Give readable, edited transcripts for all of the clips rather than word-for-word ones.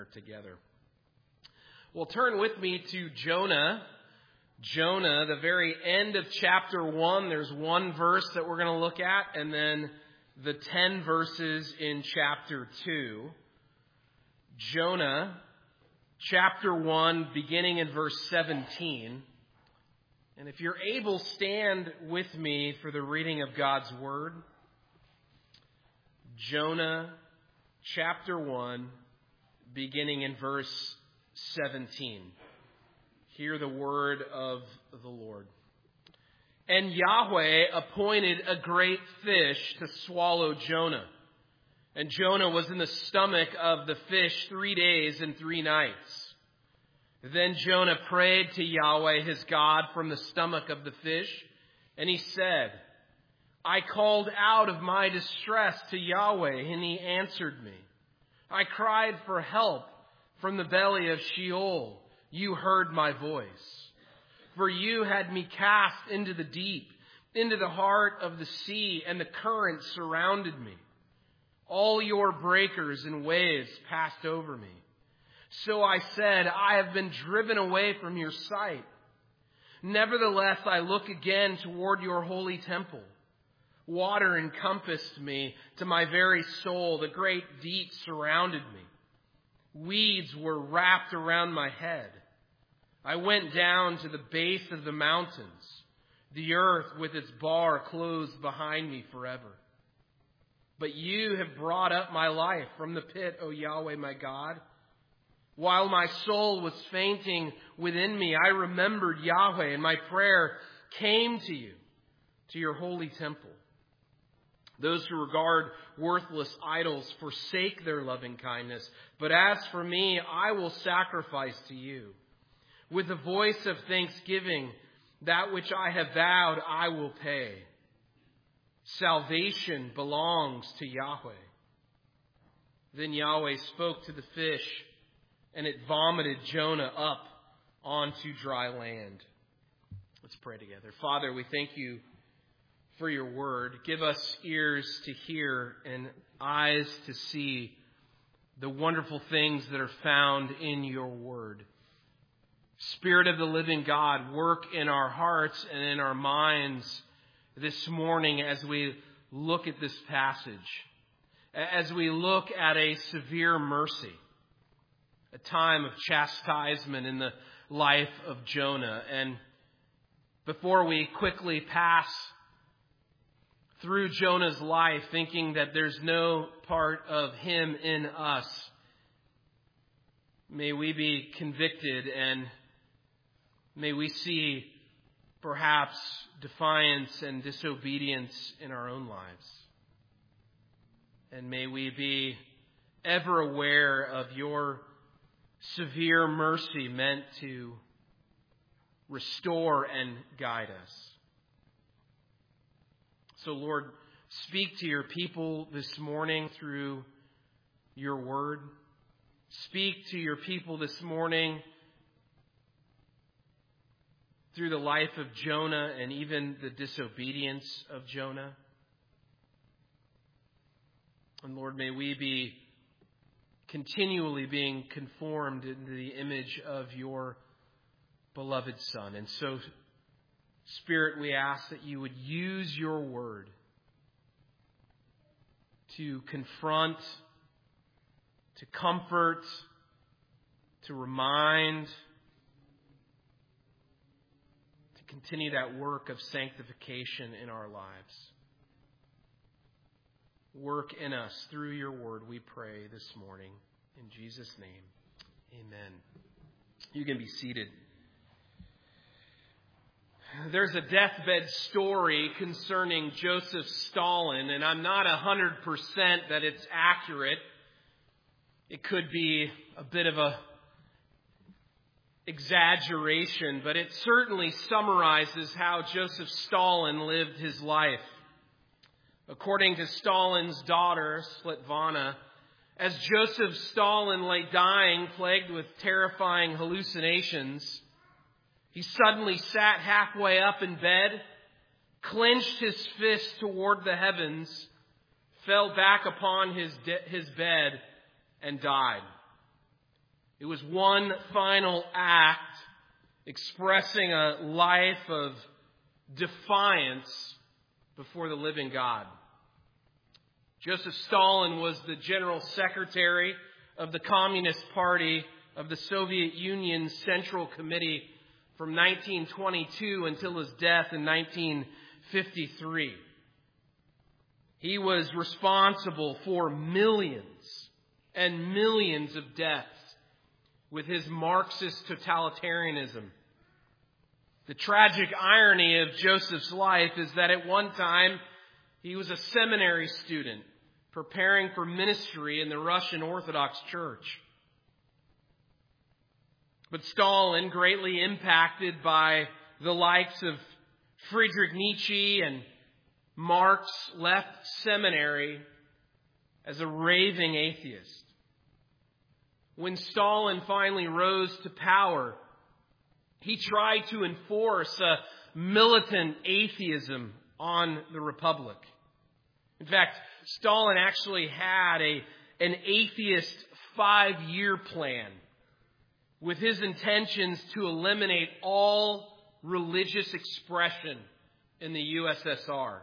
together. Well, turn with me to Jonah. Jonah, the very end of chapter 1. There's one verse that we're going to look at, and then the 10 verses in chapter 2. Jonah, chapter 1, beginning in verse 17. And if you're able, stand with me for the reading of God's Word. Jonah, chapter 1, beginning in verse 17. Hear the word of the Lord. And Yahweh appointed a great fish to swallow Jonah. And Jonah was in the stomach of the fish 3 days and 3 nights. Then Jonah prayed to Yahweh his God from the stomach of the fish. And he said, I called out of my distress to Yahweh, and he answered me. I cried for help from the belly of Sheol. You heard my voice. For you had me cast into the deep, into the heart of the sea, and the current surrounded me. All your breakers and waves passed over me. So I said, I have been driven away from your sight. Nevertheless, I look again toward your holy temple. Water encompassed me to my very soul. The great deep surrounded me. Weeds were wrapped around my head. I went down to the base of the mountains. The earth with its bar closed behind me forever. But you have brought up my life from the pit, O Yahweh my God. While my soul was fainting within me, I remembered Yahweh, and my prayer came to you, to your holy temple. Those who regard worthless idols forsake their loving kindness. But as for me, I will sacrifice to you. With the voice of thanksgiving, that which I have vowed, I will pay. Salvation belongs to Yahweh. Then Yahweh spoke to the fish, and it vomited Jonah up onto dry land. Let's pray together. Father, we thank you for your word. Give us ears to hear and eyes to see the wonderful things that are found in your word. Spirit of the living God, work in our hearts and in our minds this morning as we look at this passage, as we look at a severe mercy, a time of chastisement in the life of Jonah. And before we quickly pass through Jonah's life, thinking that there's no part of him in us, may we be convicted and may we see perhaps defiance and disobedience in our own lives. And may we be ever aware of your severe mercy meant to restore and guide us. So, Lord, speak to your people this morning through your word. Speak to your people this morning through the life of Jonah and even the disobedience of Jonah. And Lord, may we be continually being conformed into the image of your beloved Son. And so, Spirit, we ask that you would use your word to confront, to comfort, to remind, to continue that work of sanctification in our lives. Work in us through your word, we pray this morning. In Jesus' name, amen. You can be seated. There's a deathbed story concerning Joseph Stalin, and I'm not 100% that it's accurate. It could be a bit of a exaggeration, but it certainly summarizes how Joseph Stalin lived his life. According to Stalin's daughter, Svetlana, as Joseph Stalin lay dying, plagued with terrifying hallucinations, he suddenly sat halfway up in bed, clenched his fist toward the heavens, fell back upon his bed, and died. It was one final act expressing a life of defiance before the living God. Joseph Stalin was the general secretary of the Communist Party of the Soviet Union's Central Committee from 1922 until his death in 1953. He was responsible for millions and millions of deaths with his Marxist totalitarianism. The tragic irony of Joseph's life is that at one time he was a seminary student preparing for ministry in the Russian Orthodox Church. But Stalin, greatly impacted by the likes of Friedrich Nietzsche and Marx, left seminary as a raving atheist. When Stalin finally rose to power, he tried to enforce a militant atheism on the Republic. In fact, Stalin actually had an atheist 5-year plan with his intentions to eliminate all religious expression in the USSR.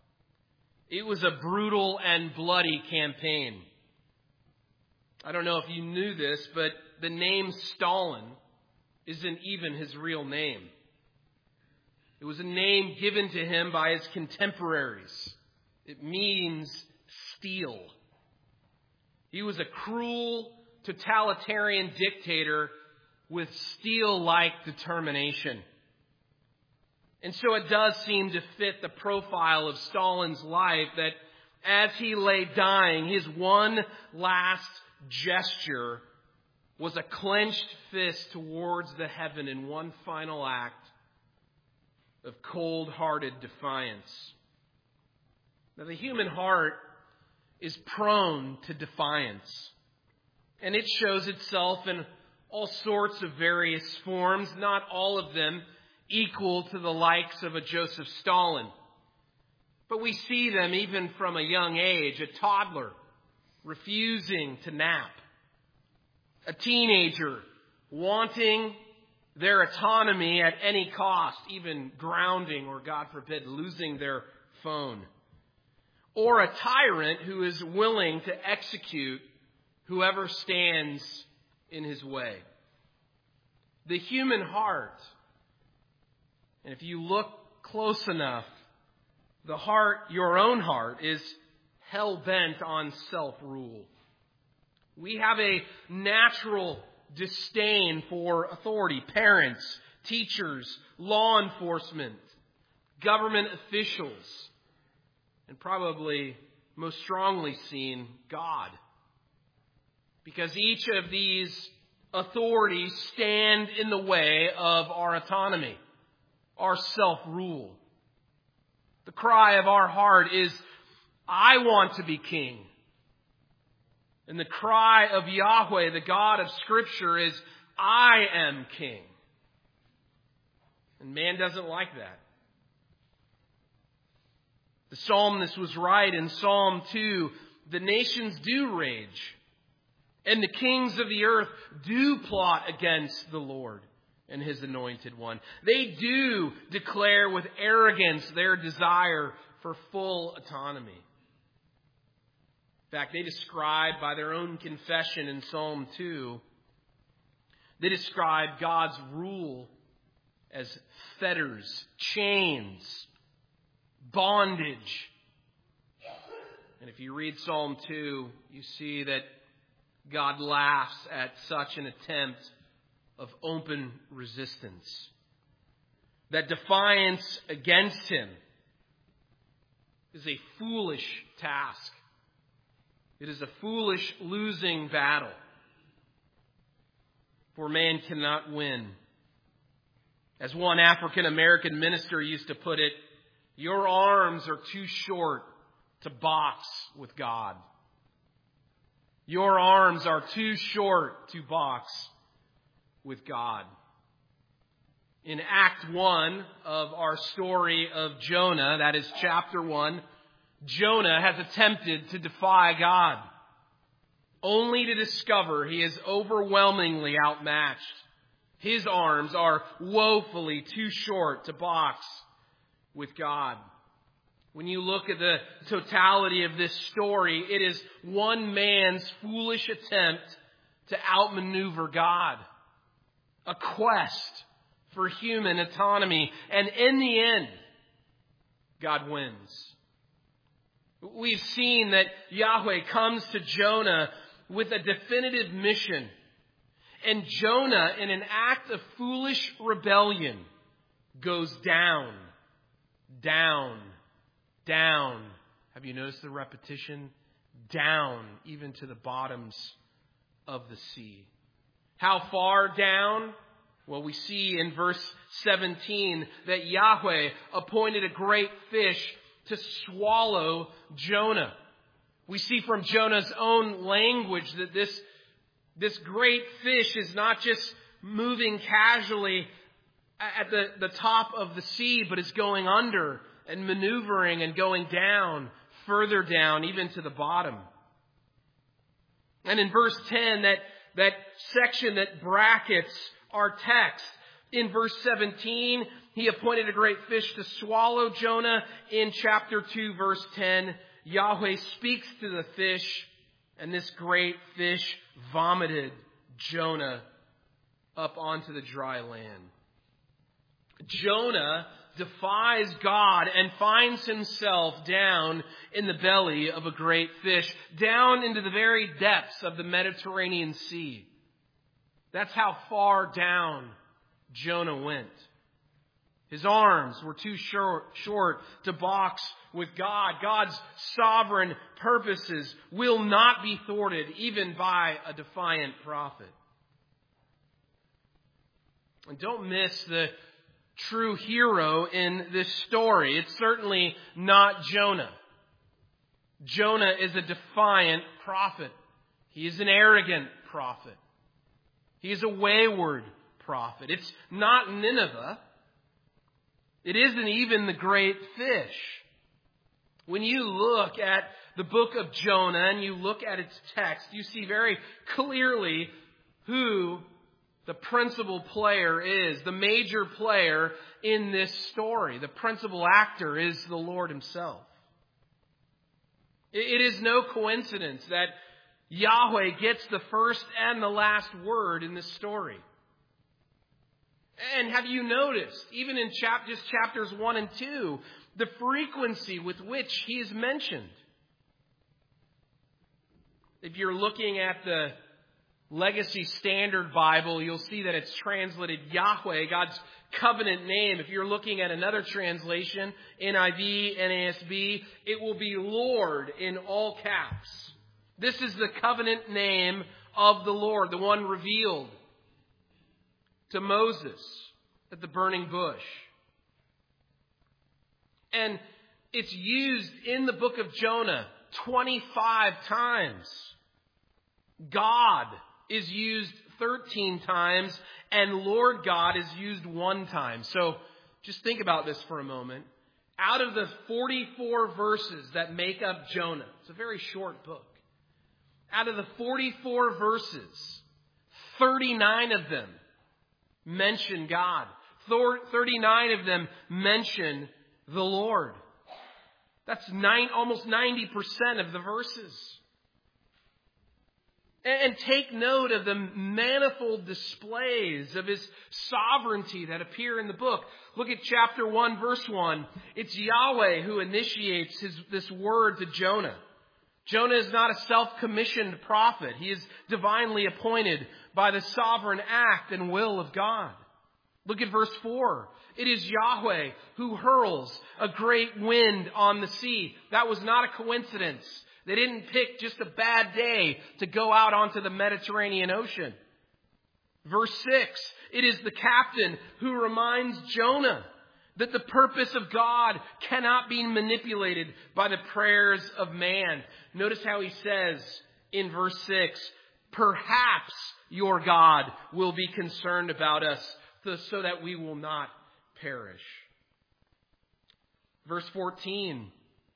It was a brutal and bloody campaign. I don't know if you knew this, but the name Stalin isn't even his real name. It was a name given to him by his contemporaries. It means steel. He was a cruel, totalitarian dictator with steel-like determination. And so it does seem to fit the profile of Stalin's life that as he lay dying, his one last gesture was a clenched fist towards the heaven in one final act of cold-hearted defiance. Now, the human heart is prone to defiance, and it shows itself in all sorts of various forms, not all of them equal to the likes of a Joseph Stalin. But we see them even from a young age, a toddler refusing to nap, a teenager wanting their autonomy at any cost, even grounding or, God forbid, losing their phone, or a tyrant who is willing to execute whoever stands in his way. The human heart, and if you look close enough, the heart, your own heart, is hell-bent on self-rule. We have a natural disdain for authority, parents, teachers, law enforcement, government officials, and probably most strongly seen, God. Because each of these authorities stand in the way of our autonomy, our self-rule. The cry of our heart is, I want to be king. And the cry of Yahweh, the God of Scripture, is, I am king. And man doesn't like that. The psalmist was right in Psalm 2. The nations do rage, and the kings of the earth do plot against the Lord and His anointed one. They do declare with arrogance their desire for full autonomy. In fact, they describe by their own confession in Psalm 2, they describe God's rule as fetters, chains, bondage. And if you read Psalm 2, you see that God laughs at such an attempt of open resistance. That defiance against Him is a foolish task. It is a foolish losing battle. For man cannot win. As one African American minister used to put it, your arms are too short to box with God. Your arms are too short to box with God. In Act 1 of our story of Jonah, that is chapter 1, Jonah has attempted to defy God. only to discover he is overwhelmingly outmatched. His arms are woefully too short to box with God. When you look at the totality of this story, it is one man's foolish attempt to outmaneuver God. A quest for human autonomy. And in the end, God wins. We've seen that Yahweh comes to Jonah with a definitive mission. And Jonah, in an act of foolish rebellion, goes down, down, down. Have you noticed the repetition? Down, even to the bottoms of the sea. How far down? Well, we see in verse 17 that Yahweh appointed a great fish to swallow Jonah. We see from Jonah's own language that this great fish is not just moving casually at the top of the sea, but is going under and maneuvering and going down, further down, even to the bottom. And in verse 10, that section that brackets our text, in verse 17, he appointed a great fish to swallow Jonah. In chapter 2, verse 10, Yahweh speaks to the fish, and this great fish vomited Jonah up onto the dry land. Jonah defies God and finds himself down in the belly of a great fish, down into the very depths of the Mediterranean Sea. That's how far down Jonah went. His arms were too short to box with God. God's sovereign purposes will not be thwarted even by a defiant prophet. And don't miss the true hero in this story. It's certainly not Jonah. Jonah is a defiant prophet. He is an arrogant prophet. He is a wayward prophet. It's not Nineveh. It isn't even the great fish. When you look at the book of Jonah and you look at its text, you see very clearly who the principal player is, the major player in this story. The principal actor is the Lord himself. It is no coincidence that Yahweh gets the first and the last word in this story. And have you noticed, even in just chapters 1 and 2, the frequency with which he is mentioned? If you're looking at the Legacy Standard Bible, you'll see that it's translated Yahweh, God's covenant name. If you're looking at another translation, NIV, NASB, it will be Lord in all caps. This is the covenant name of the Lord, the one revealed to Moses at the burning bush. And it's used in the book of Jonah 25 times. God is used 13 times, and Lord God is used 1 time. So just think about this for a moment. Out of the 44 verses that make up Jonah, it's a very short book. Out of the 44 verses, 39 of them mention God. 39 of them mention the Lord. That's almost 90% of the verses. And take note of the manifold displays of his sovereignty that appear in the book. Look at chapter 1, verse 1. It's Yahweh who initiates this word to Jonah. Jonah is not a self-commissioned prophet. He is divinely appointed by the sovereign act and will of God. Look at verse 4. It is Yahweh who hurls a great wind on the sea. That was not a coincidence. They didn't pick just a bad day to go out onto the Mediterranean Ocean. Verse 6. It is the captain who reminds Jonah that the purpose of God cannot be manipulated by the prayers of man. Notice how he says in verse 6, perhaps your God will be concerned about us so that we will not perish. Verse 14,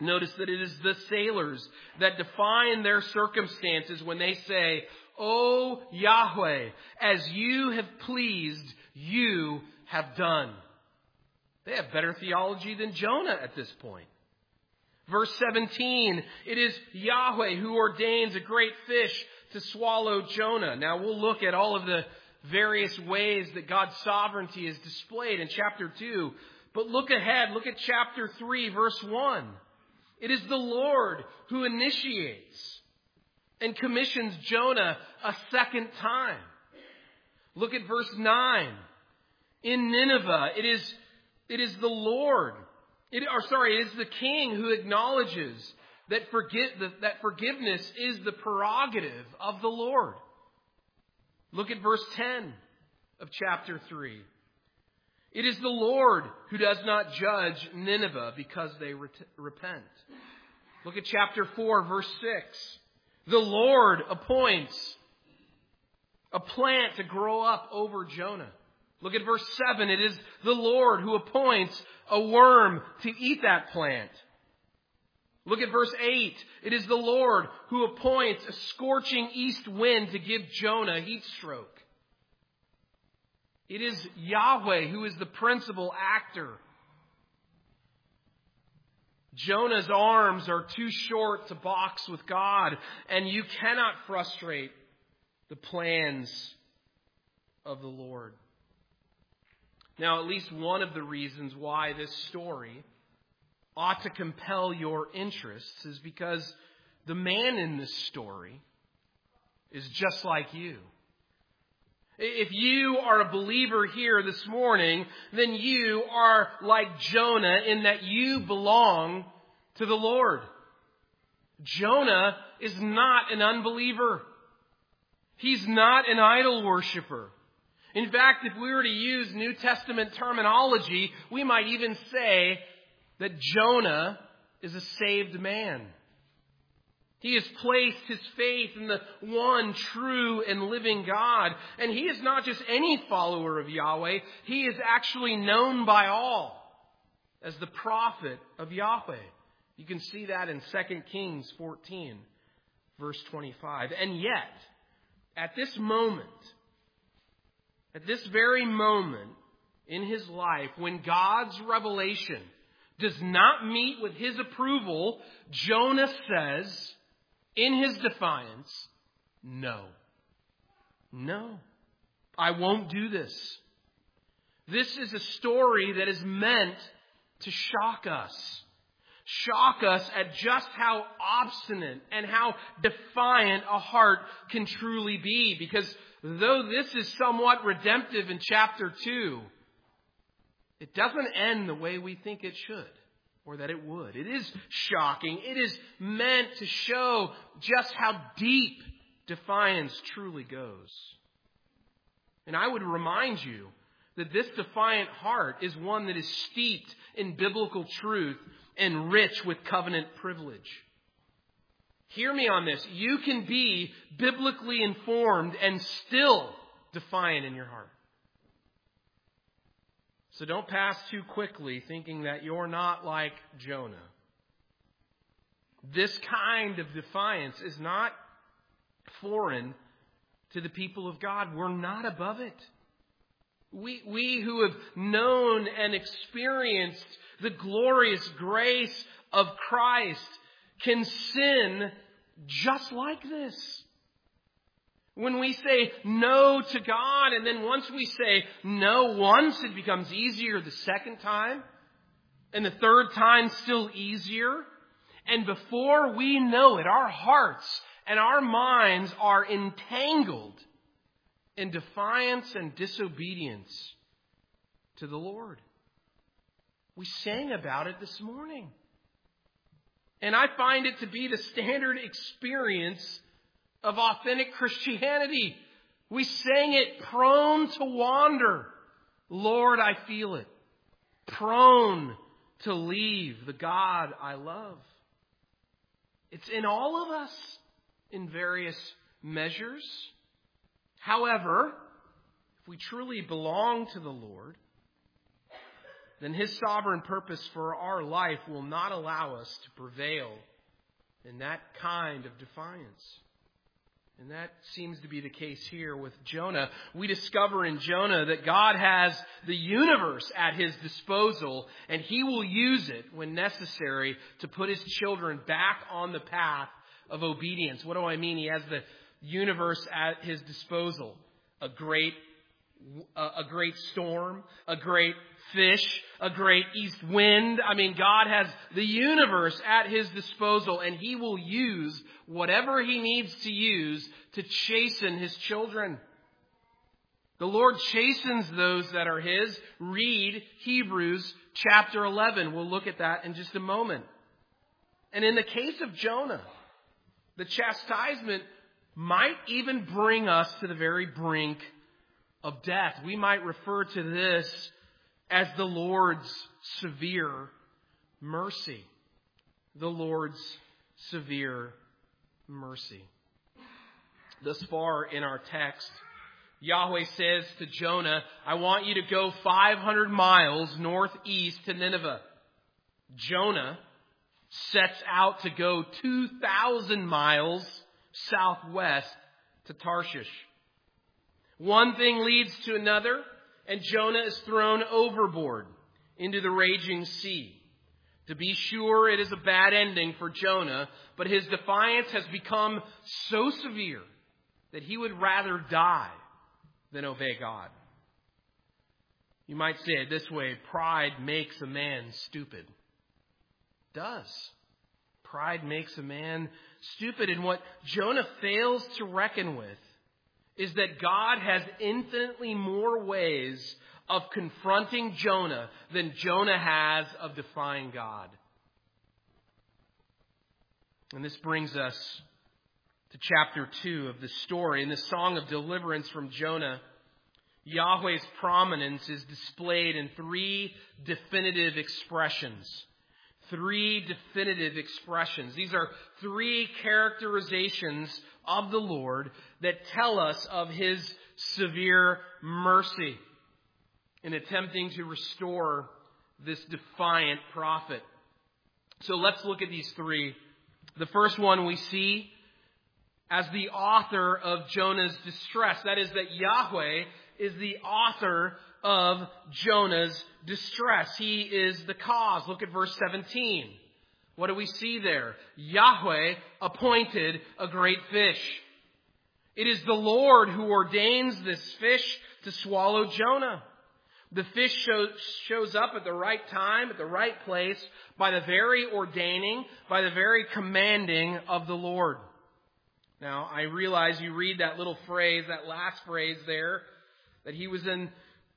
Notice that it is the sailors that define their circumstances when they say, "O Yahweh, as you have pleased, you have done." They have better theology than Jonah at this point. Verse 17, it is Yahweh who ordains a great fish to swallow Jonah. Now we'll look at all of the various ways that God's sovereignty is displayed in chapter 2. But look ahead, look at chapter 3, verse 1. It is the Lord who initiates and commissions Jonah a second time. Look at verse 9. In Nineveh, it is the Lord. It is the king who acknowledges that forgiveness is the prerogative of the Lord. Look at verse 10 of chapter 3. It is the Lord who does not judge Nineveh because they repent. Look at chapter 4, verse 6. The Lord appoints a plant to grow up over Jonah. Look at verse 7. It is the Lord who appoints a worm to eat that plant. Look at verse 8. It is the Lord who appoints a scorching east wind to give Jonah a heat stroke. It is Yahweh who is the principal actor. Jonah's arms are too short to box with God, and you cannot frustrate the plans of the Lord. Now, at least one of the reasons why this story ought to compel your interests is because the man in this story is just like you. If you are a believer here this morning, then you are like Jonah in that you belong to the Lord. Jonah is not an unbeliever. He's not an idol worshiper. In fact, if we were to use New Testament terminology, we might even say that Jonah is a saved man. He has placed his faith in the one true and living God. And he is not just any follower of Yahweh. He is actually known by all as the prophet of Yahweh. You can see that in 2 Kings 14, verse 25. And yet, at this very moment in his life, when God's revelation does not meet with his approval, Jonah says, in his defiance, no, I won't do this. This is a story that is meant to shock us at just how obstinate and how defiant a heart can truly be. Because though this is somewhat redemptive in chapter 2, it doesn't end the way we think it should. Or that it would. It is shocking. It is meant to show just how deep defiance truly goes. And I would remind you that this defiant heart is one that is steeped in biblical truth and rich with covenant privilege. Hear me on this. You can be biblically informed and still defiant in your heart. So don't pass too quickly thinking that you're not like Jonah. This kind of defiance is not foreign to the people of God. We're not above it. We who have known and experienced the glorious grace of Christ can sin just like this. When we say no to God, and then once we say no once, it becomes easier the second time, and the third time still easier. And before we know it, our hearts and our minds are entangled in defiance and disobedience to the Lord. We sang about it this morning. And I find it to be the standard experience of authentic Christianity. We sang it, prone to wander. Lord, I feel it. Prone to leave the God I love. It's in all of us in various measures. However, if we truly belong to the Lord, then His sovereign purpose for our life will not allow us to prevail in that kind of defiance. And that seems to be the case here with Jonah. We discover in Jonah that God has the universe at His disposal, and He will use it when necessary to put His children back on the path of obedience. What do I mean? He has the universe at His disposal. A great storm, a great fish, a great east wind. I mean, God has the universe at His disposal, and He will use whatever He needs to use to chasten His children. The Lord chastens those that are His. Read Hebrews chapter 11. We'll look at that in just a moment. And in the case of Jonah, the chastisement might even bring us to the very brink of death. We might refer to this as the Lord's severe mercy. The Lord's severe mercy. Thus far in our text, Yahweh says to Jonah, I want you to go 500 miles northeast to Nineveh. Jonah sets out to go 2,000 miles southwest to Tarshish. One thing leads to another, and Jonah is thrown overboard into the raging sea. To be sure, it is a bad ending for Jonah, but his defiance has become so severe that he would rather die than obey God. You might say it this way: pride makes a man stupid. It does. Pride makes a man stupid. And what Jonah fails to reckon with is that God has infinitely more ways of confronting Jonah than Jonah has of defying God. And this brings us to chapter 2 of the story. In the song of deliverance from Jonah, Yahweh's prominence is displayed in three definitive expressions. Three definitive expressions. These are three characterizations of the Lord that tell us of His severe mercy in attempting to restore this defiant prophet. So let's look at these three. The first one we see as the author of Jonah's distress. That is, that Yahweh is the author of Jonah's distress. He is the cause. Look at verse 17. What do we see there? Yahweh appointed a great fish. It is the Lord who ordains this fish to swallow Jonah. The fish shows up at the right time, at the right place, by the very ordaining, by the very commanding of the Lord. Now, I realize you read that little phrase, that last phrase there, that he was in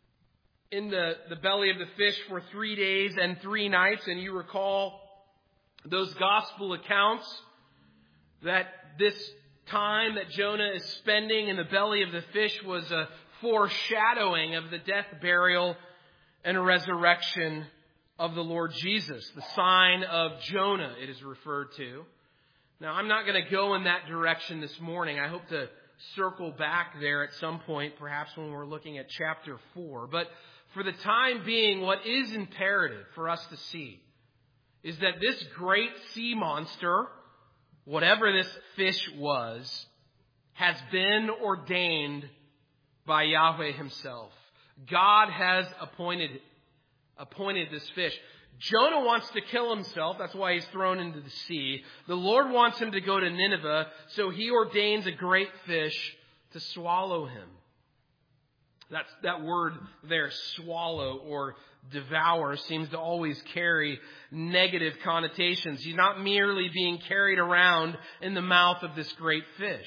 the belly of the fish for 3 days and 3 nights, and you recall those gospel accounts that this time that Jonah is spending in the belly of the fish was a foreshadowing of the death, burial, and resurrection of the Lord Jesus. The sign of Jonah, it is referred to. Now, I'm not going to go in that direction this morning. I hope to circle back there at some point, perhaps when we're looking at chapter 4. But for the time being, what is imperative for us to see is that this great sea monster, whatever this fish was, has been ordained by Yahweh Himself. God has appointed this fish. Jonah wants to kill himself. That's why he's thrown into the sea. The Lord wants him to go to Nineveh, so He ordains a great fish to swallow him. That word there, swallow or devour, seems to always carry negative connotations. He's not merely being carried around in the mouth of this great fish.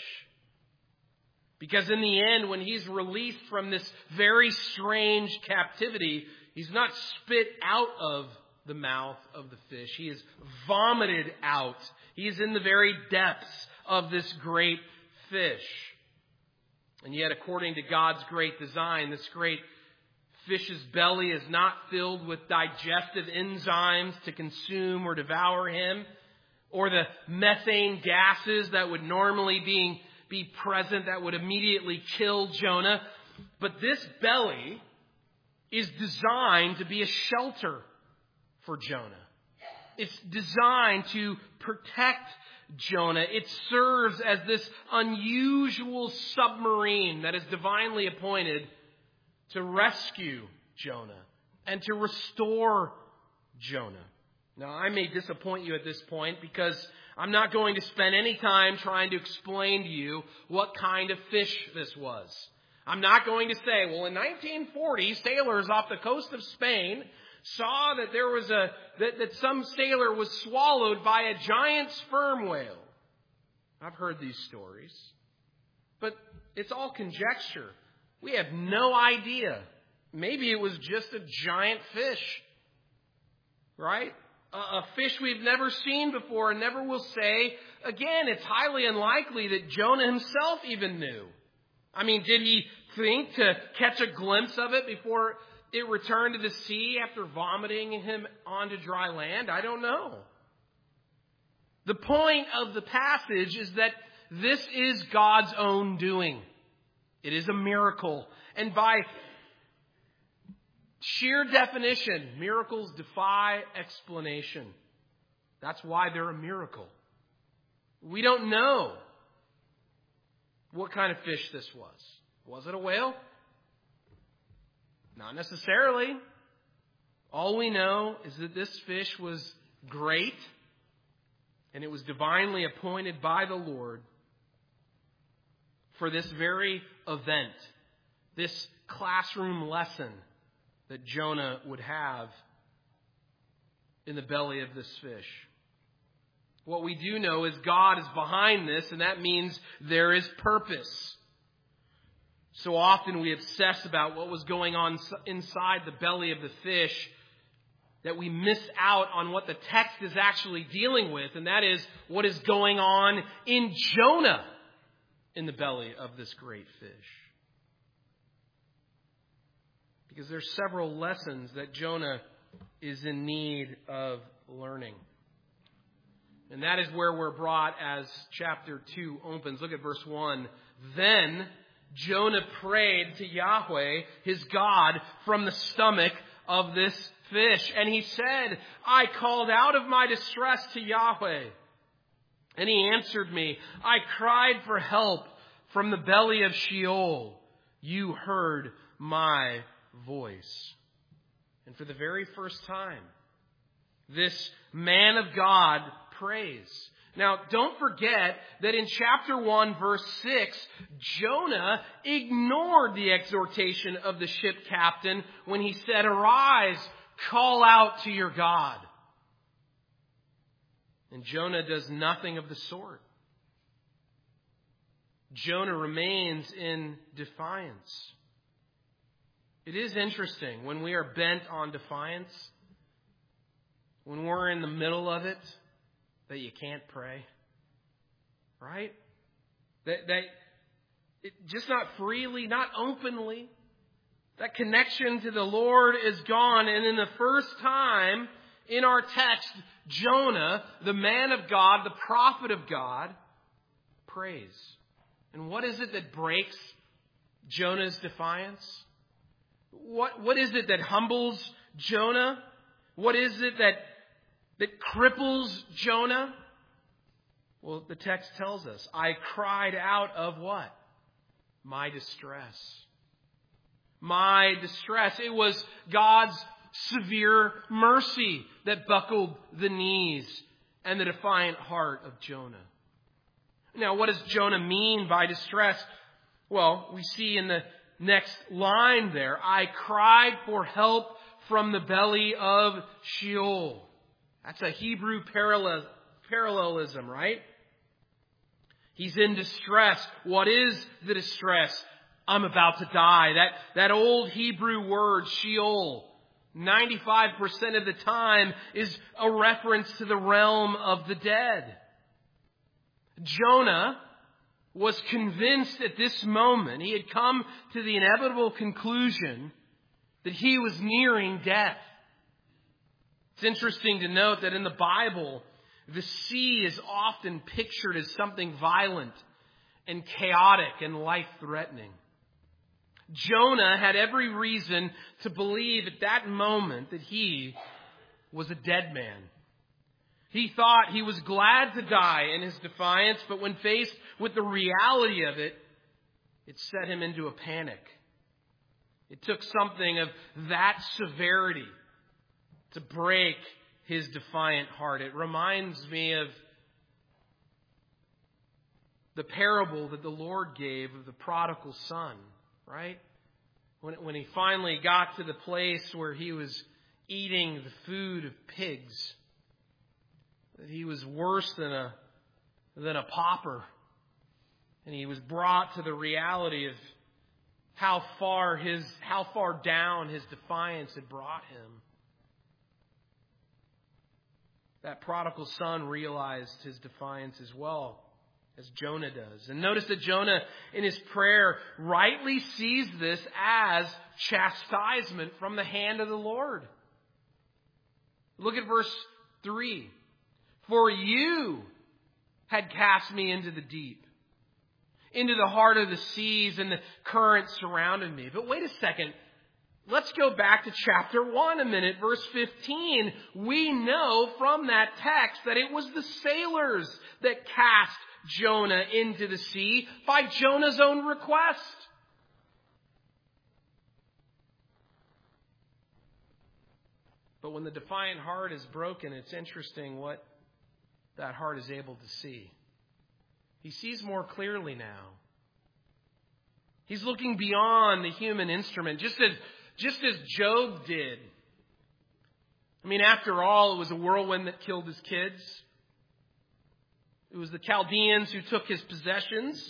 Because in the end, when he's released from this very strange captivity, he's not spit out of the mouth of the fish. He is vomited out. He is in the very depths of this great fish. And yet, according to God's great design, this great fish's belly is not filled with digestive enzymes to consume or devour him, or the methane gases that would normally be present that would immediately kill Jonah. But this belly is designed to be a shelter for Jonah. It's designed to protect Jonah. It serves as this unusual submarine that is divinely appointed to rescue Jonah and to restore Jonah. Now, I may disappoint you at this point because I'm not going to spend any time trying to explain to you what kind of fish this was. I'm not going to say, well, in 1940, sailors off the coast of Spain saw that there was that some sailor was swallowed by a giant sperm whale. I've heard these stories, but it's all conjecture. We have no idea. Maybe it was just a giant fish, right? A fish we've never seen before and never will say again. It's highly unlikely that Jonah himself even knew. I mean, did he think to catch a glimpse of it before it returned to the sea after vomiting him onto dry land? I don't know. The point of the passage is that this is God's own doing. It is a miracle. And by sheer definition, miracles defy explanation. That's why they're a miracle. We don't know what kind of fish this was. Was it a whale? Not necessarily. All we know is that this fish was great, and it was divinely appointed by the Lord for this very event, this classroom lesson that Jonah would have in the belly of this fish. What we do know is God is behind this, and that means there is purpose. So often we obsess about what was going on inside the belly of the fish that we miss out on what the text is actually dealing with, and that is what is going on in Jonah in the belly of this great fish. Because there's several lessons that Jonah is in need of learning. And that is where we're brought as chapter 2 opens. Look at verse 1. Then Jonah prayed to Yahweh, his God, from the stomach of this fish. And he said, I called out of my distress to Yahweh. And he answered me. I cried for help from the belly of Sheol. You heard my voice. And for the very first time, this man of God prays. Now, don't forget that in chapter 1, verse 6, Jonah ignored the exhortation of the ship captain when he said, arise, call out to your God. And Jonah does nothing of the sort. Jonah remains in defiance. It is interesting when we are bent on defiance, when we're in the middle of it, that you can't pray, right? That it, just not freely, not openly. That connection to the Lord is gone. And in the first time in our text, Jonah, the man of God, the prophet of God, prays. And what is it that breaks Jonah's defiance? What is it that humbles Jonah? What is it that cripples Jonah? Well, the text tells us, I cried out of what? My distress. My distress. It was God's severe mercy that buckled the knees and the defiant heart of Jonah. Now, what does Jonah mean by distress? Well, we see in the next line there, I cried for help from the belly of Sheol. That's a Hebrew parallelism, right? He's in distress. What is the distress? I'm about to die. That old Hebrew word, Sheol, 95% of the time is a reference to the realm of the dead. Jonah was convinced at this moment, he had come to the inevitable conclusion that he was nearing death. It's interesting to note that in the Bible, the sea is often pictured as something violent and chaotic and life-threatening. Jonah had every reason to believe at that moment that he was a dead man. He thought he was glad to die in his defiance, but when faced with the reality of it, it set him into a panic. It took something of that severity to break his defiant heart. It reminds me of the parable that the Lord gave of the prodigal son, right? When he finally got to the place where he was eating the food of pigs, that he was worse than a pauper. And he was brought to the reality of how far down his defiance had brought him. That prodigal son realized his defiance as well as Jonah does. And notice that Jonah, in his prayer, rightly sees this as chastisement from the hand of the Lord. Look at verse 3. For you had cast me into the deep, into the heart of the seas, and the currents surrounded me. But wait a second. Let's go back to chapter 1 a minute, verse 15. We know from that text that it was the sailors that cast Jonah into the sea by Jonah's own request. But when the defiant heart is broken, it's interesting what that heart is able to see. He sees more clearly now. He's looking beyond the human instrument, just as Job did. I mean, after all, it was a whirlwind that killed his kids. It was the Chaldeans who took his possessions.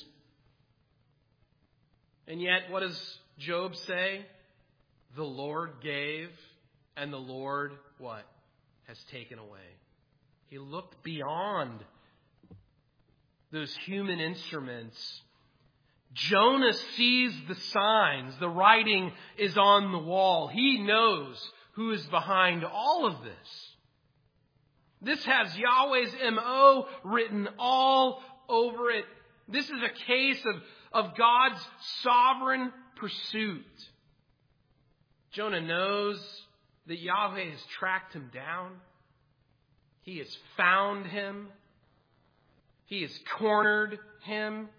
And yet, what does Job say? The Lord gave, and the Lord, what? Has taken away. He looked beyond those human instruments. Jonah sees the signs. The writing is on the wall. He knows who is behind all of this. This has Yahweh's M.O. written all over it. This is a case of God's sovereign pursuit. Jonah knows that Yahweh has tracked him down. He has found him. He has cornered him.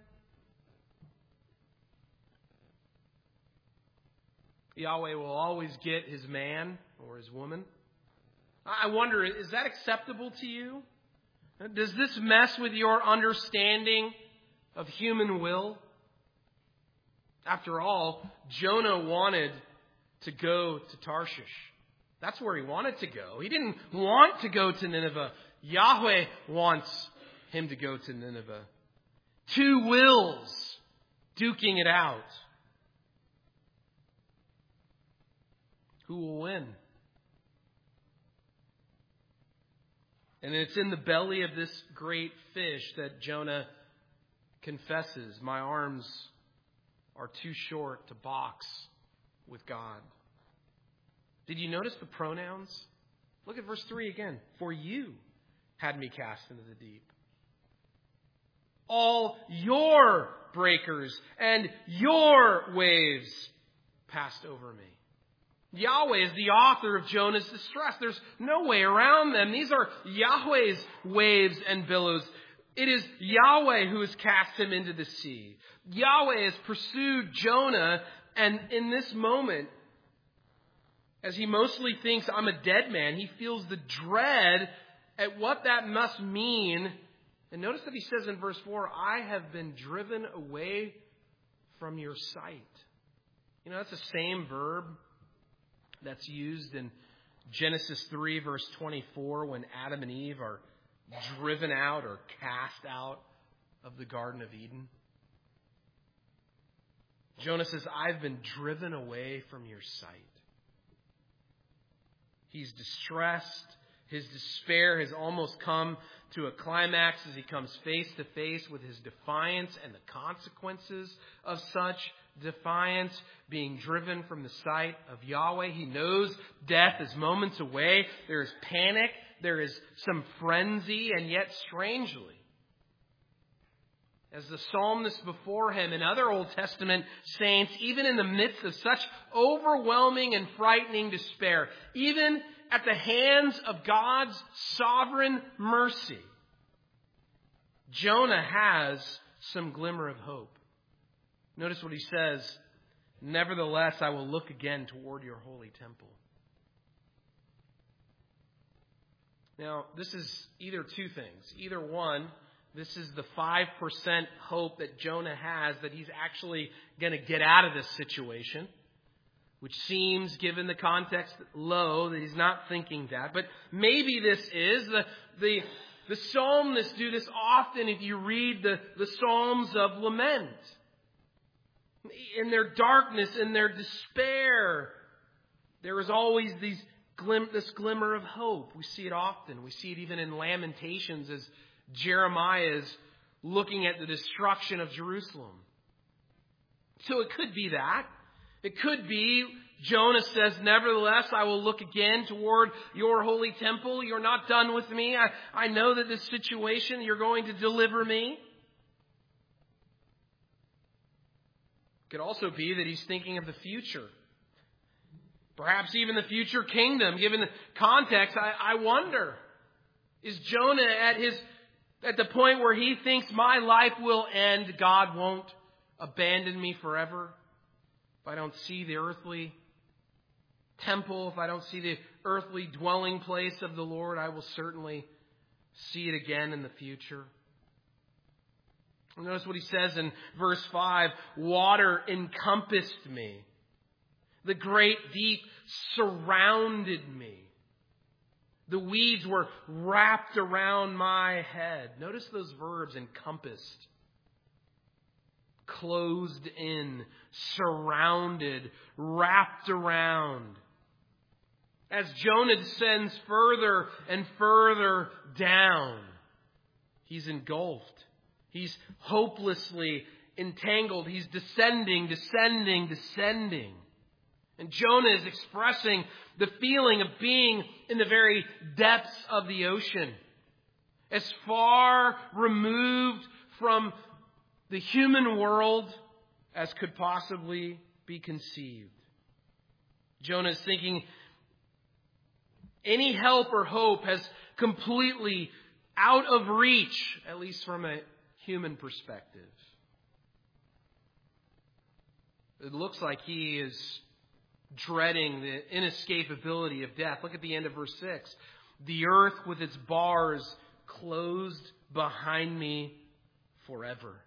Yahweh will always get his man or his woman. I wonder, is that acceptable to you? Does this mess with your understanding of human will? After all, Jonah wanted to go to Tarshish. That's where he wanted to go. He didn't want to go to Nineveh. Yahweh wants him to go to Nineveh. Two wills duking it out. Who will win? And it's in the belly of this great fish that Jonah confesses, my arms are too short to box with God. Did you notice the pronouns? Look at verse 3 again. For you had me cast into the deep. All your breakers and your waves passed over me. Yahweh is the author of Jonah's distress. There's no way around them. These are Yahweh's waves and billows. It is Yahweh who has cast him into the sea. Yahweh has pursued Jonah, and in this moment, as he mostly thinks, I'm a dead man, he feels the dread at what that must mean. And notice that he says in verse 4, I have been driven away from your sight. You know, that's the same verb that's used in Genesis 3, verse 24, when Adam and Eve are driven out or cast out of the Garden of Eden. Jonah says, I've been driven away from your sight. He's distressed. His despair has almost come to a climax as he comes face to face with his defiance and the consequences of such defiance, being driven from the sight of Yahweh. He knows death is moments away. There is panic. There is some frenzy, and yet strangely, as the psalmist before him and other Old Testament saints, even in the midst of such overwhelming and frightening despair, even at the hands of God's sovereign mercy, Jonah has some glimmer of hope. Notice what he says, "Nevertheless, I will look again toward your holy temple." Now, this is either two things. Either one, this is the 5% hope that Jonah has that he's actually going to get out of this situation, which seems, given the context, low, that he's not thinking that. But maybe this is the psalmists do this often if you read the Psalms of Lament. In their darkness, in their despair, there is always this glimmer of hope. We see it often. We see it even in Lamentations as Jeremiah is looking at the destruction of Jerusalem. So it could be that. It could be Jonah says, "Nevertheless, I will look again toward your holy temple. You're not done with me. I know that this situation, you're going to deliver me." It could also be that he's thinking of the future. Perhaps even the future kingdom. Given the context, I wonder, is Jonah at the point where he thinks my life will end, God won't abandon me forever? If I don't see the earthly temple, if I don't see the earthly dwelling place of the Lord, I will certainly see it again in the future. Notice what he says in verse 5, "Water encompassed me. The great deep surrounded me. The weeds were wrapped around my head." Notice those verbs, encompassed, closed in, surrounded, wrapped around. As Jonah descends further and further down, he's engulfed. He's hopelessly entangled. He's descending. And Jonah is expressing the feeling of being in the very depths of the ocean, as far removed from the human world as could possibly be conceived. Jonah is thinking any help or hope has completely out of reach, at least from a human perspective. It looks like he is dreading the inescapability of death. Look at the end of verse 6. "The earth with its bars closed behind me forever."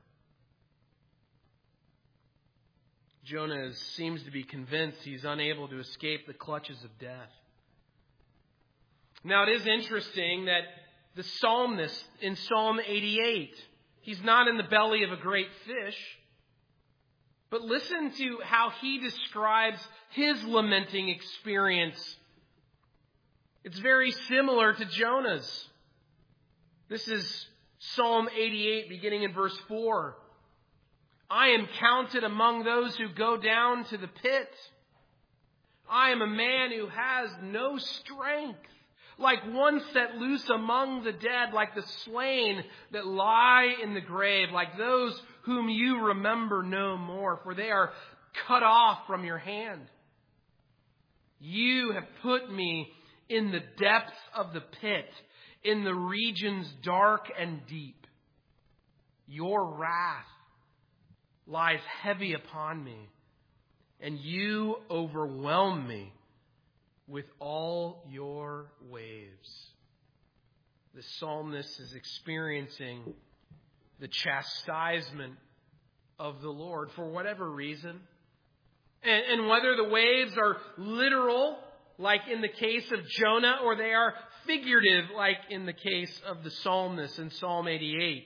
Jonah seems to be convinced he's unable to escape the clutches of death. Now, it is interesting that the psalmist in Psalm 88, he's not in the belly of a great fish. But listen to how he describes his lamenting experience. It's very similar to Jonah's. This is Psalm 88, beginning in verse 4. "I am counted among those who go down to the pit. I am a man who has no strength, like one set loose among the dead, like the slain that lie in the grave, like those whom you remember no more, for they are cut off from your hand. You have put me in the depths of the pit, in the regions dark and deep. Your wrath lies heavy upon me, and you overwhelm me with all your waves." The psalmist is experiencing the chastisement of the Lord for whatever reason. And whether the waves are literal, like in the case of Jonah, or they are figurative, like in the case of the psalmist in Psalm 88.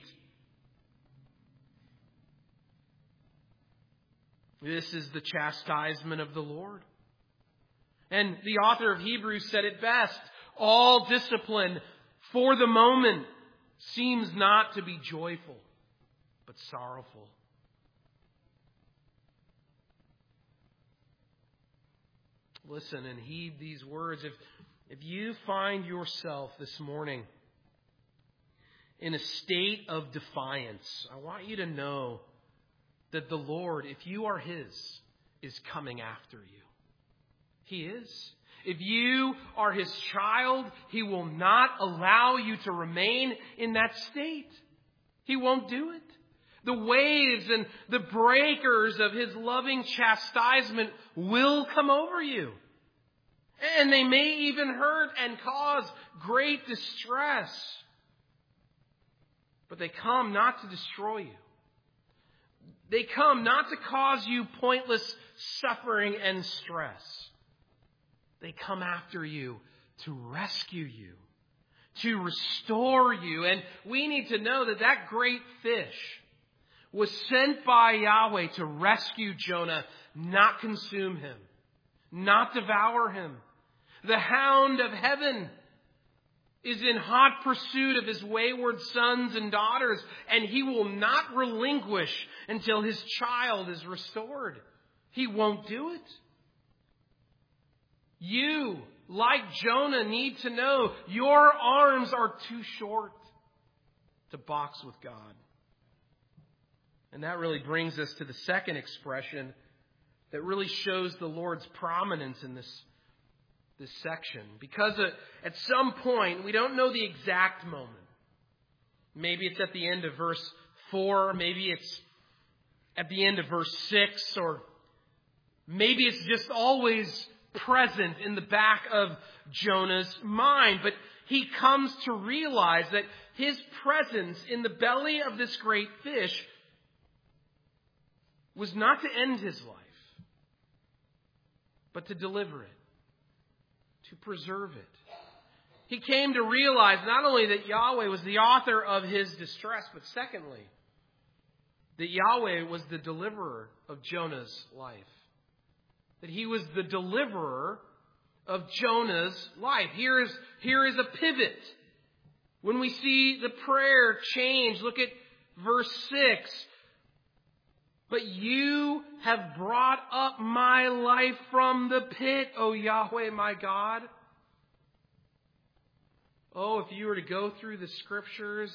This is the chastisement of the Lord. And the author of Hebrews said it best: all discipline for the moment seems not to be joyful, but sorrowful. Listen and heed these words. If you find yourself this morning in a state of defiance. I want you to know that the Lord, if you are His, is coming after you. He is. If you are His child, He will not allow you to remain in that state. He won't do it. The waves and the breakers of His loving chastisement will come over you. And they may even hurt and cause great distress. But they come not to destroy you. They come not to cause you pointless suffering and stress. They come after you to rescue you, to restore you. And we need to know that that great fish was sent by Yahweh to rescue Jonah, not consume him, not devour him. The hound of heaven is in hot pursuit of his wayward sons and daughters, and he will not relinquish until his child is restored. He won't do it. You, like Jonah, need to know your arms are too short to box with God. And that really brings us to the second expression that really shows the Lord's prominence in this section. Because at some point, we don't know the exact moment. Maybe it's at the end of verse 4, maybe it's at the end of verse 6, or maybe it's just always present in the back of Jonah's mind. But he comes to realize that his presence in the belly of this great fish was not to end his life, but to deliver it, to preserve it. He came to realize not only that Yahweh was the author of his distress, but secondly, that Yahweh was the deliverer of Jonah's life. That he was the deliverer of Jonah's life. Here is a pivot. When we see the prayer change, look at verse 6. But you have brought up my life from the pit, O Yahweh my God. Oh, if you were to go through the scriptures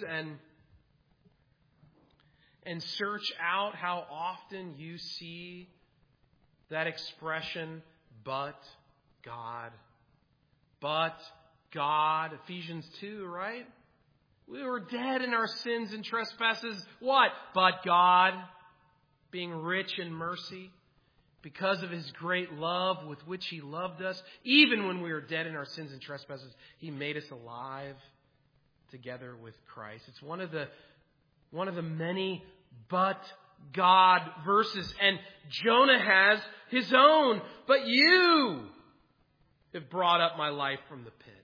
and search out how often you see that expression, but God. But God. Ephesians 2, right? We were dead in our sins and trespasses. What? But God, being rich in mercy, because of His great love with which He loved us, even when we were dead in our sins and trespasses, He made us alive together with Christ. It's one of the many but God verses. And Jonah has his own. But you have brought up my life from the pit.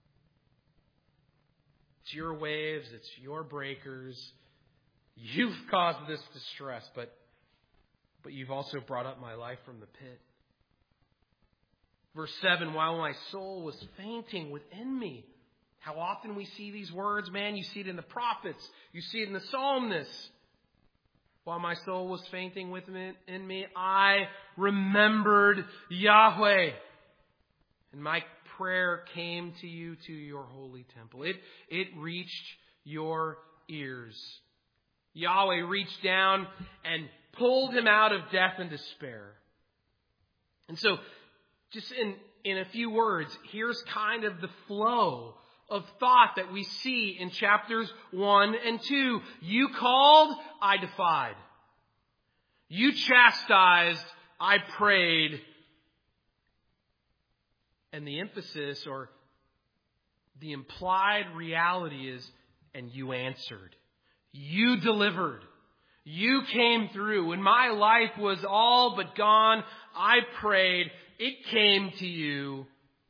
It's your waves. It's your breakers. You've caused this distress. But you've also brought up my life from the pit. Verse 7, while my soul was fainting within me. How often we see these words, man. You see it in the prophets. You see it in the psalmists. While my soul was fainting within me, I remembered Yahweh. And my prayer came to you, to your holy temple. It reached your ears. Yahweh reached down and pulled him out of death and despair. And so, just in a few words, here's kind of the flow of thought that we see in chapters 1 and 2. You called, I defied. You chastised, I prayed. And the emphasis or the implied reality is, and you answered. You delivered. You came through. When my life was all but gone, I prayed. It came to you,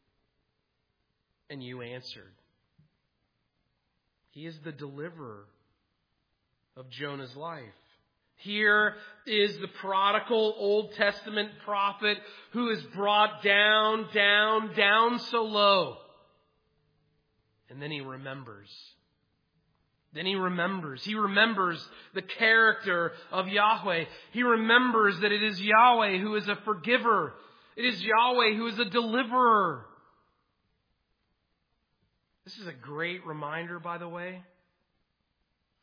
and you answered. He is the deliverer of Jonah's life. Here is the prodigal Old Testament prophet who is brought down so low. And then he remembers. He remembers the character of Yahweh. He remembers that it is Yahweh who is a forgiver. It is Yahweh who is a deliverer. This is a great reminder, by the way,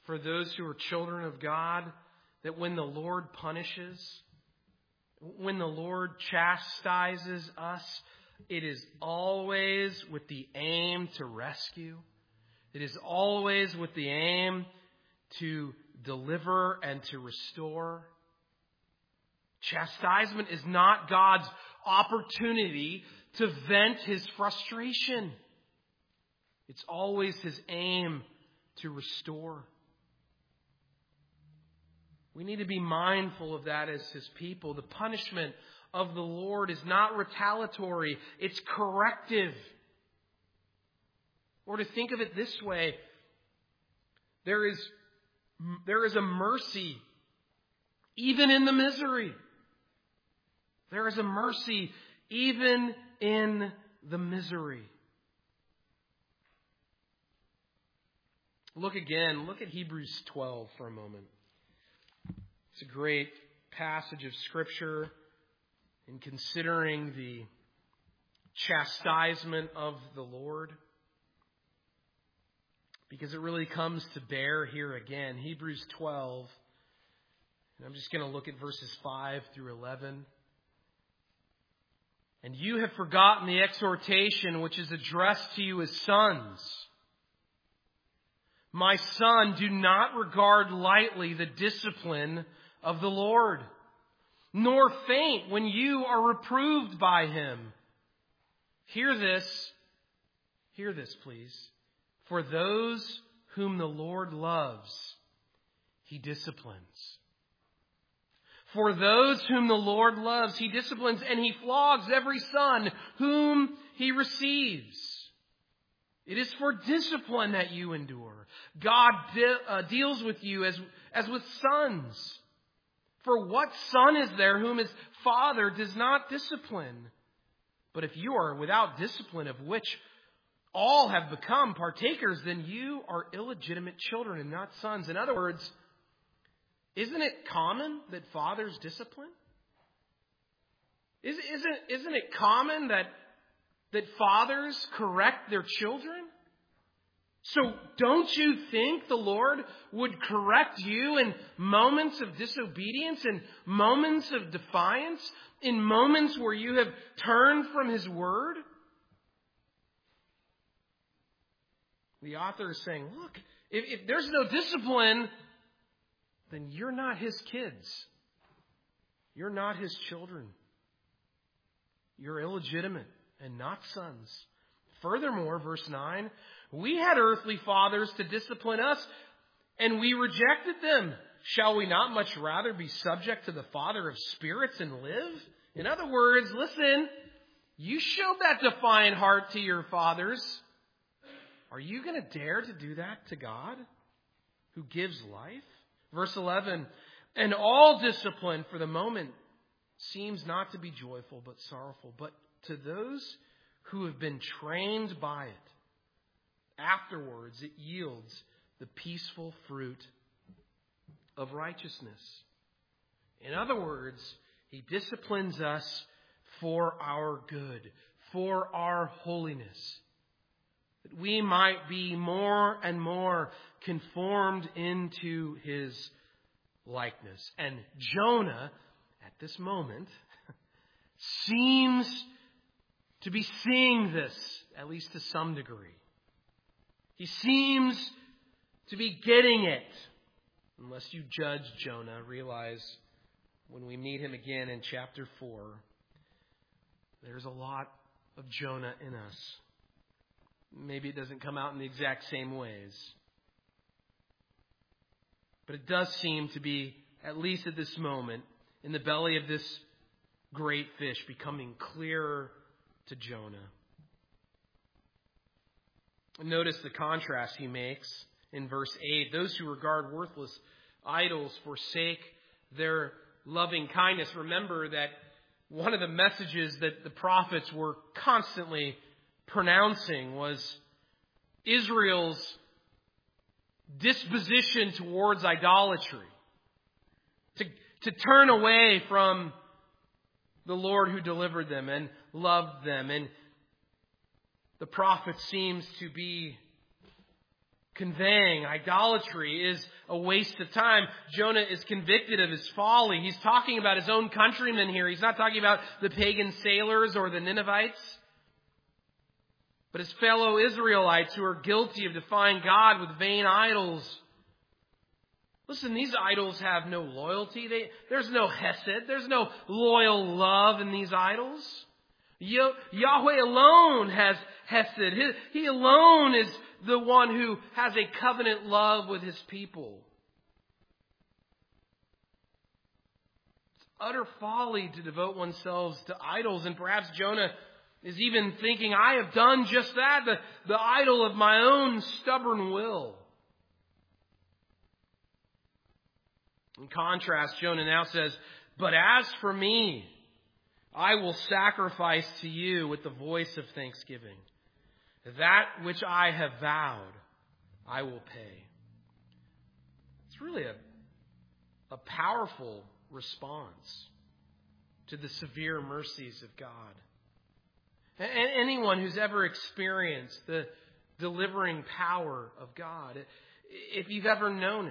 for those who are children of God, that when the Lord punishes, when the Lord chastises us, it is always with the aim to rescue. It is always with the aim to deliver and to restore. Chastisement is not God's opportunity to vent His frustration. It's always His aim to restore. We need to be mindful of that as His people. The punishment of the Lord is not retaliatory. It's corrective. Or to think of it this way, there is a mercy even in the misery. There is a mercy even in the misery. Look at Hebrews 12 for a moment. It's a great passage of Scripture in considering the chastisement of the Lord, because it really comes to bear here again. Hebrews 12, and I'm just going to look at verses 5 through 11. And you have forgotten the exhortation which is addressed to you as sons. My son, do not regard lightly the discipline of the Lord, nor faint when you are reproved by Him. Hear this, please. For those whom the Lord loves, He disciplines. For those whom the Lord loves, He disciplines, and He flogs every son whom He receives. It is for discipline that you endure. God deals with you as with sons. For what son is there whom his father does not discipline? But if you are without discipline, of which all have become partakers, then you are illegitimate children and not sons. In other words, isn't it common that fathers discipline? Isn't it common that fathers correct their children? So don't you think the Lord would correct you in moments of disobedience, in moments of defiance, in moments where you have turned from His word? The author is saying, look, if there's no discipline, then you're not His kids. You're not His children. You're illegitimate and not sons. Furthermore, verse 9, we had earthly fathers to discipline us, and we rejected them. Shall we not much rather be subject to the Father of spirits and live? In other words, listen, you showed that defiant heart to your fathers. Are you going to dare to do that to God, who gives life? Verse 11, and all discipline for the moment seems not to be joyful but sorrowful, but to those who have been trained by it, afterwards it yields the peaceful fruit of righteousness. In other words, He disciplines us for our good, for our holiness, that we might be more and more conformed into His likeness. And Jonah, at this moment, seems to be seeing this, at least to some degree. He seems to be getting it. Unless you judge Jonah, realize when we meet him again in chapter 4, there's a lot of Jonah in us. Maybe it doesn't come out in the exact same ways. But it does seem to be, at least at this moment, in the belly of this great fish, becoming clearer to Jonah. Notice the contrast he makes in verse 8. Those who regard worthless idols forsake their loving kindness. Remember that one of the messages that the prophets were constantly pronouncing was Israel's disposition towards idolatry. To turn away from the Lord who delivered them and loved them. And the prophet seems to be conveying. Idolatry is a waste of time. Jonah is convicted of his folly. He's talking about his own countrymen here. He's not talking about the pagan sailors or the Ninevites, but his fellow Israelites who are guilty of defying God with vain idols. Listen, these idols have no loyalty. There's no hesed. There's no loyal love in these idols. Yahweh alone has hesed. He alone is the one who has a covenant love with his people. It's utter folly to devote oneself to idols, and perhaps Jonah is even thinking, I have done just that, the idol of my own stubborn will. In contrast, Jonah now says, but as for me, I will sacrifice to you with the voice of thanksgiving. That which I have vowed, I will pay. It's really a powerful response to the severe mercies of God. And anyone who's ever experienced the delivering power of God, if you've ever known it,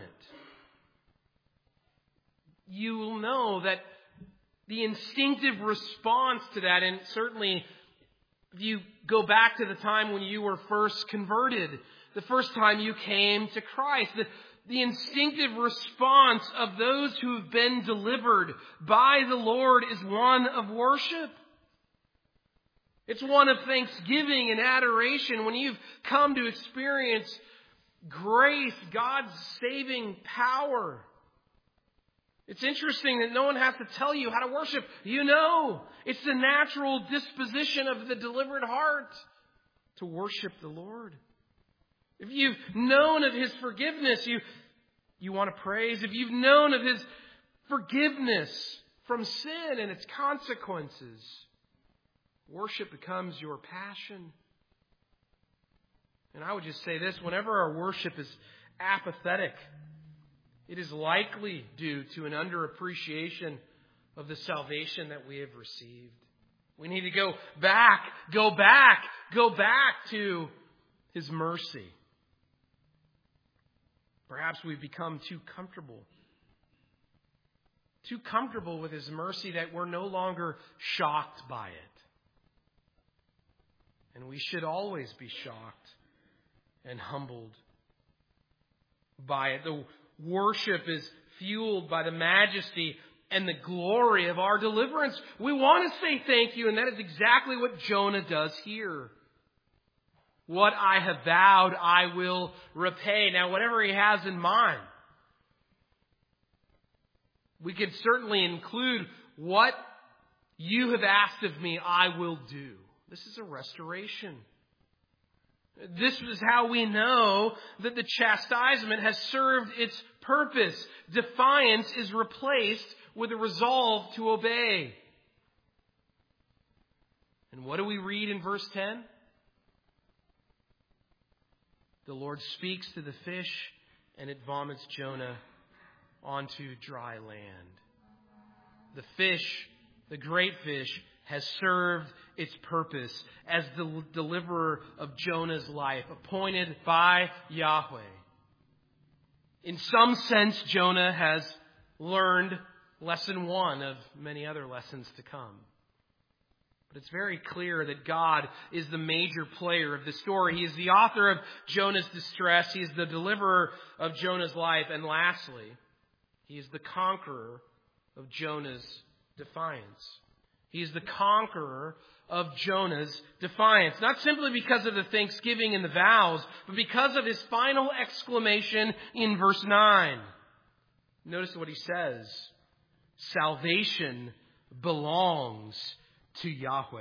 you will know that the instinctive response to that, and certainly if you go back to the time when you were first converted, the first time you came to Christ, the instinctive response of those who have been delivered by the Lord is one of worship. It's one of thanksgiving and adoration. When you've come to experience grace, God's saving power, it's interesting that no one has to tell you how to worship. You know, it's the natural disposition of the delivered heart to worship the Lord. If you've known of His forgiveness, you want to praise. If you've known of His forgiveness from sin and its consequences, worship becomes your passion. And I would just say this, whenever our worship is apathetic, it is likely due to an underappreciation of the salvation that we have received. We need to go back to His mercy. Perhaps we've become too comfortable with His mercy that we're no longer shocked by it. And we should always be shocked and humbled by it. The worship is fueled by the majesty and the glory of our deliverance. We want to say thank you, and that is exactly what Jonah does here. What I have vowed, I will repay. Now, whatever he has in mind, we could certainly include what you have asked of me, I will do. This is a restoration. This is how we know that the chastisement has served its purpose. Defiance is replaced with a resolve to obey. And what do we read in verse 10? The Lord speaks to the fish, and it vomits Jonah onto dry land. The fish, the great fish, has served its purpose as the deliverer of Jonah's life, appointed by Yahweh. In some sense, Jonah has learned lesson one of many other lessons to come. But it's very clear that God is the major player of the story. He is the author of Jonah's distress. He is the deliverer of Jonah's life. And lastly, He is the conqueror of Jonah's defiance. He is the conqueror of Jonah's defiance. Not simply because of the thanksgiving and the vows, but because of his final exclamation in verse 9. Notice what he says. Salvation belongs to Yahweh.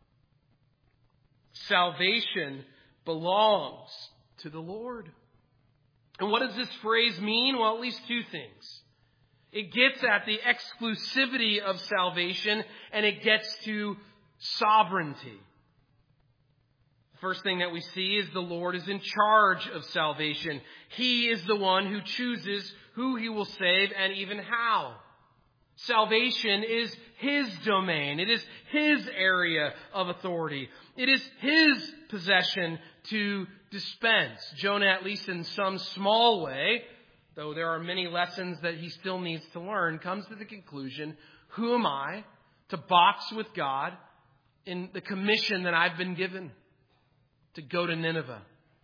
Salvation belongs to the Lord. And what does this phrase mean? Well, at least two things. It gets at the exclusivity of salvation, and it gets to sovereignty. The first thing that we see is the Lord is in charge of salvation. He is the one who chooses who He will save and even how. Salvation is His domain. It is His area of authority. It is His possession to dispense. Jonah, at least in some small way, though there are many lessons that he still needs to learn, comes to the conclusion, who am I to box with God in the commission that I've been given to go to Nineveh?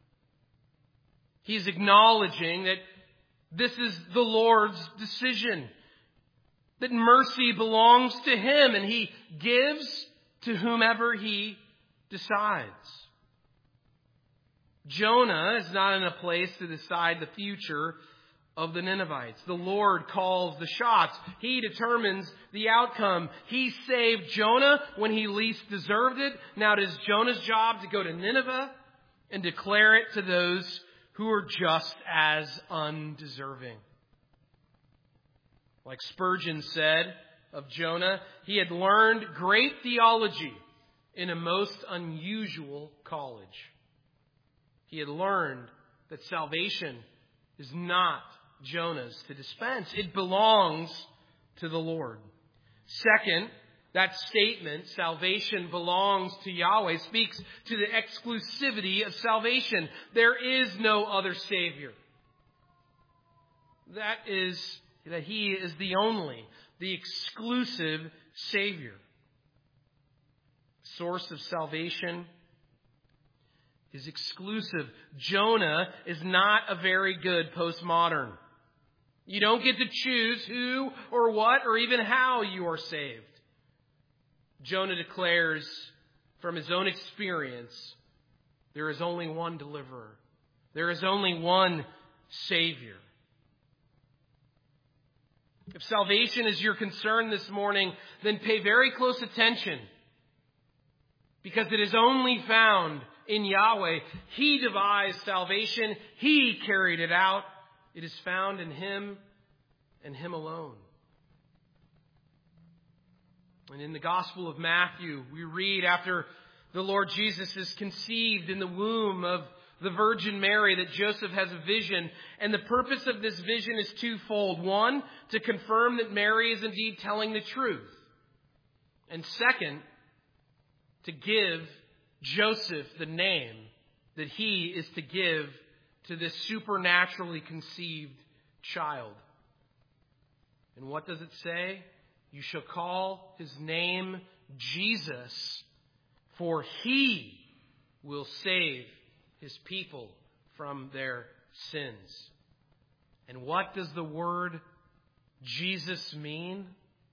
He's acknowledging that this is the Lord's decision, that mercy belongs to Him, and He gives to whomever He decides. Jonah is not in a place to decide the future of the Ninevites. The Lord calls the shots. He determines the outcome. He saved Jonah when he least deserved it. Now it is Jonah's job to go to Nineveh and declare it to those who are just as undeserving. Like Spurgeon said of Jonah, he had learned great theology in a most unusual college. He had learned that salvation is not Jonah's to dispense. It belongs to the Lord. Second, that statement, salvation belongs to Yahweh, speaks to the exclusivity of salvation. There is no other Savior. That He is the only, the exclusive Savior. Source of salvation is exclusive. Jonah is not a very good postmodern. You don't get to choose who or what or even how you are saved. Jonah declares from his own experience, there is only one deliverer. There is only one Savior. If salvation is your concern this morning, then pay very close attention, because it is only found in Yahweh. He devised salvation. He carried it out. It is found in Him and Him alone. And in the Gospel of Matthew, we read after the Lord Jesus is conceived in the womb of the Virgin Mary that Joseph has a vision. And the purpose of this vision is twofold. One, to confirm that Mary is indeed telling the truth. And second, to give Joseph the name that he is to give to this supernaturally conceived child. And what does it say? You shall call His name Jesus, for He will save His people from their sins. And what does the word Jesus mean?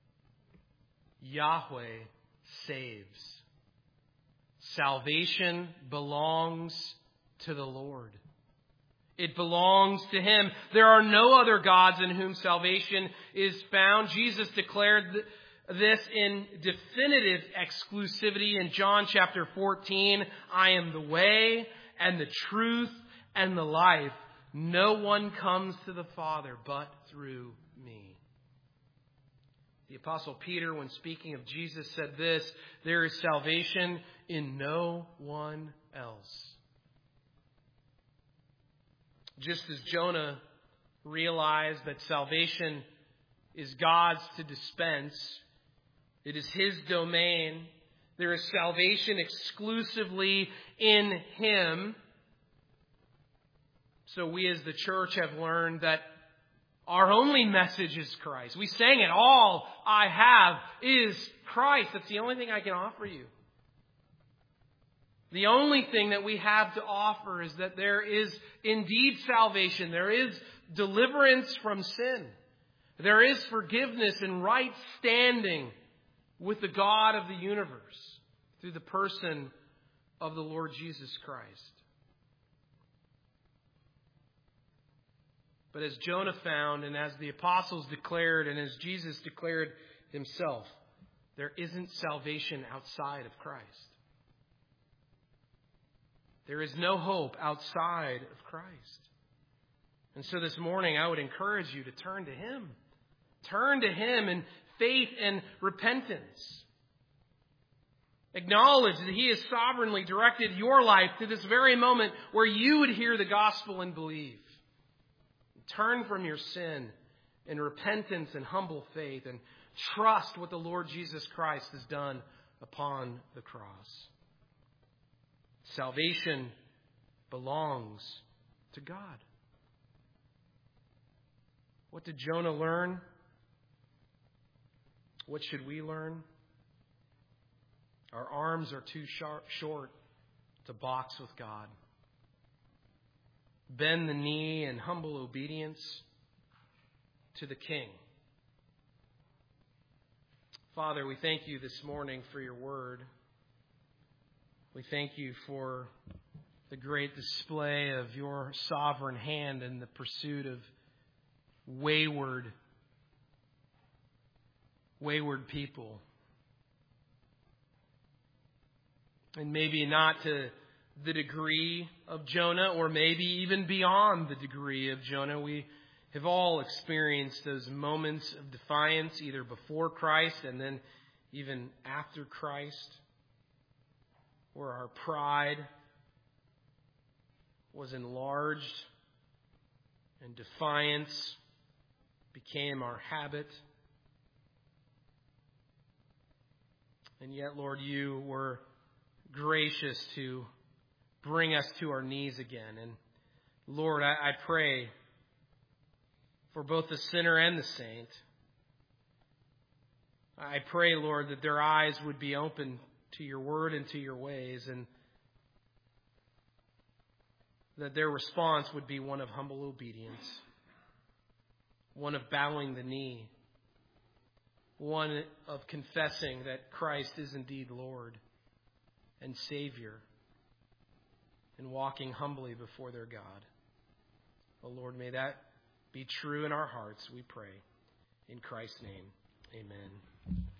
Yahweh saves. Salvation belongs to the Lord. It belongs to Him. There are no other gods in whom salvation is found. Jesus declared this in definitive exclusivity in John chapter 14. I am the way and the truth and the life. No one comes to the Father but through me. The Apostle Peter, when speaking of Jesus, said this: there is salvation in no one else. Just as Jonah realized that salvation is God's to dispense, it is His domain, there is salvation exclusively in Him. So we as the church have learned that our only message is Christ. We sang it, all I have is Christ. That's the only thing I can offer you. The only thing that we have to offer is that there is indeed salvation. There is deliverance from sin. There is forgiveness and right standing with the God of the universe through the person of the Lord Jesus Christ. But as Jonah found, and as the apostles declared, and as Jesus declared Himself, there isn't salvation outside of Christ. There is no hope outside of Christ. And so this morning, I would encourage you to turn to Him. Turn to Him in faith and repentance. Acknowledge that He has sovereignly directed your life to this very moment where you would hear the gospel and believe. Turn from your sin in repentance and humble faith and trust what the Lord Jesus Christ has done upon the cross. Salvation belongs to God. What did Jonah learn? What should we learn? Our arms are too short to box with God. Bend the knee in humble obedience to the King. Father, we thank you this morning for your word. We thank you for the great display of your sovereign hand in the pursuit of wayward people. And maybe not to the degree of Jonah, or maybe even beyond the degree of Jonah. We have all experienced those moments of defiance, either before Christ and then even after Christ, where our pride was enlarged and defiance became our habit. And yet, Lord, you were gracious to bring us to our knees again. And Lord, I pray for both the sinner and the saint. I pray, Lord, that their eyes would be open to your word and to your ways, and that their response would be one of humble obedience, one of bowing the knee, one of confessing that Christ is indeed Lord and Savior, and walking humbly before their God. Oh Lord, may that be true in our hearts, we pray. In Christ's name, amen.